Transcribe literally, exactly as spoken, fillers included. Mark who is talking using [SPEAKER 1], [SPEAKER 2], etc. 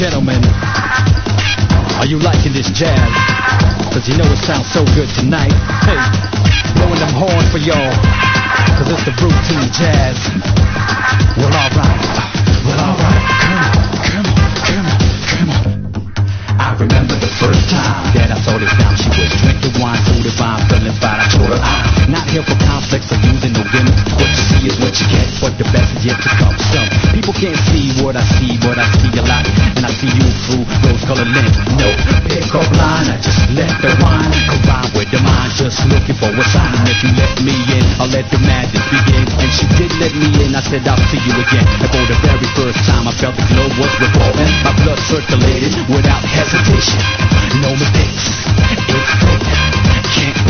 [SPEAKER 1] gentlemen, are you liking this jazz? Cause you know it sounds so good tonight. Hey, blowing them horns for y'all, cause it's the routine jazz. Well, alright, well, alright, come on, come on, come on, come on. I remember the first time that I saw this down. She was drinking wine, food and wine, feeling fine. I told her I'm not here for complex or using no gimmick. What you see is what you get, but the best is yet to come. Some people can't see what I see, but I see a lot, and I see you through rose-colored lens. No pick-up line, I just let the wine combine with the mind, just looking for a sign. And if you let me in, I'll let the madness begin. And she did let me in, I said I'll see you again. And for the very first time, I felt the globe was revolving. My blood circulated without hesitation. No mistakes, it's fate. Can't